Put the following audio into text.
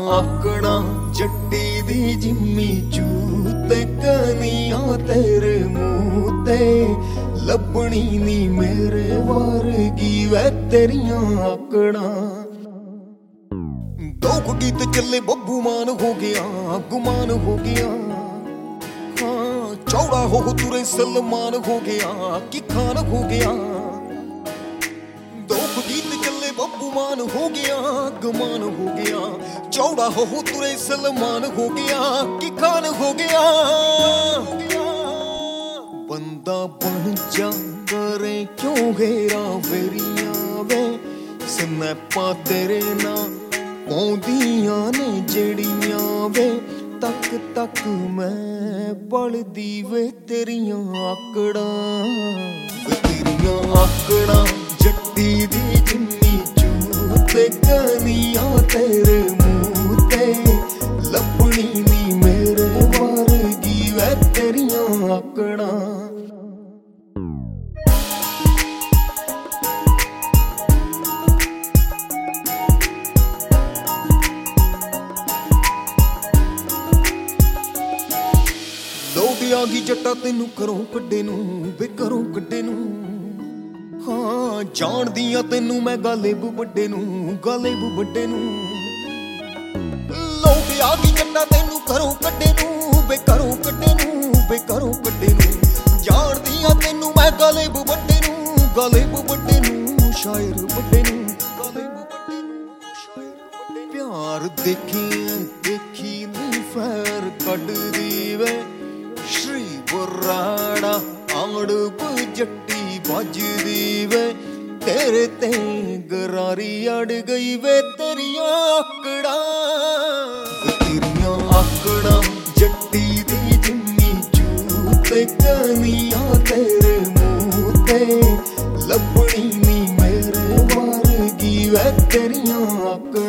ਆਕੜਾਂ ਜੱਟੀ ਦੀ ਜਿੰਮੀ ਚੂਤੇ ਕਨੀਆਂ ਤੇਰੇ ਮੂੰਹ ਤੇ ਲੱਭਣੀ ਨੀ ਮੇਰੇ ਵਰਗੀ ਵੇ ਤੇਰੀਆਂ ਆਕੜਾਂ। ਦੋ ਗੀਤ ਚੱਲੇ ਬੱਬੂ ਮਾਨ ਹੋ ਗਿਆ ਗੁਮਾਨ ਹੋ ਗਿਆ, ਹਾਂ ਚੌੜਾ ਹੋ ਤੁਰੇ ਸਲਮਾਨ ਹੋ ਗਿਆ ਕਿ ਖਾਨ ਹੋ ਗਿਆ। ਦੋ ਗੀਤ ਚੱਲੇ ਬੱਬੂ ਮਾਨ ਹੋ ਗਿਆ ਗੁਮਾਨ ਹੋ ਗਿਆ, ਚੌੜਾ ਹੋ ਤੁਰੇ ਸਲਮਾਨ ਹੋ ਗਿਆ ਕਿ ਖਾਨ ਹੋ ਗਿਆ। ਬੰਦਾ ਬਣ ਜਾਂਦਾ ਰੇ ਕਿਉਂ ਘੇਰਾ ਫੇਰੀਆਂ ਵੇ ਸਨੈਪਾਂ ਤੇਰੇ ਨਾਲ ਆਉਂਦੀਆਂ ਨੇ ਜਿਹੜੀਆਂ ਵੇ ਤੱਕ ਤੱਕ ਮੈਂ ਪਲਦੀ ਵੇ ਤੇਰੀਆਂ ਆਕੜਾਂ। ਤੇਰੀਆਂ ਆਕੜਾਂ ਜੱਟੀ ਦੀ ਜਿੰਨੀ ਚੂਤੇ ਕਨੀਆਂ ਤੇਰੇ ਮੂੰਹ ਤੇ ਲੱਭਣੀ ਨੀ ਮੇਰੇ ਵਰਗੀ ਵੇ ਤੇਰੀਆਂ ਆਕੜਾਂ। ਲੋਟ ਆ ਗਈ ਜੱਟਾ ਤੈਨੂੰ ਘਰੋਂ ਕੱਢੇ ਨੂੰ ਵੇ ਘਰੋਂ ਕੱਢੇ ਨੂੰ, ਹਾਂ ਜਾਣਦੀਆਂ ਤੈਨੂੰ ਮੈਂ ਗਾਲੇਬ ਵੱਡੇ ਨੂੰ ਗਾਲੇਬ ਵੱਡੇ ਨੂੰ। ਲੋਟ ਆ ਗਈ ਜੱਟਾ ਤੈਨੂੰ ਘਰੋਂ ਕੱਢੇ ਨੂੰ ਵੇ ਘਰੋਂ ਕੱਢੇ ਨੂੰ ਵੇ ਘਰੋਂ ਕੱਢੇ ਨੂੰ, ਜਾਣਦੀਆਂ ਤੈਨੂੰ ਮੈਂ ਗਾਲੇਬ ਵੱਡੇ ਨੂੰ ਗਾਲੇਬ ਵੱਡੇ ਨੂੰ ਸ਼ਾਇਰ ਵੱਡੇ ਨੂੰ ਗਾਲੇਬ ਵੱਡੇ ਨੂੰ ਸ਼ਾਇਰ ਵੱਡੇ। ਪਿਆਰ ਦੇਖੀ ਦੇਖੀ ਨੀ ਫੈਰ ਕੱਢਦੀ ਵੇ ਸ਼੍ਰੀ ਬਰਾੜਾ ਆਮੜਪ ਜੱਟੀ ਵੱਜਦੀ ਵੇ ਤੇਰੇ ਤੇ ਗਰਾਰੀ ਅੜ ਗਈ ਵੇ ਤੇਰੀਆਂ ਆਕੜਾਂ। ਤੇਰੀਆਂ ਆਕੜਾਂ ਜੱਟੀ ਦੀ ਜਿੰਨੀ ਚੂਤੇ ਕਨੀਆਂ ਤੇਰੇ ਮੂੰਹ ਤੇ ਲੱਭਣੀ ਨੀ ਮੇਰੇ ਵਰਗੀ ਵੇ ਤੇਰੀਆਂ ਆਕੜਾਂ।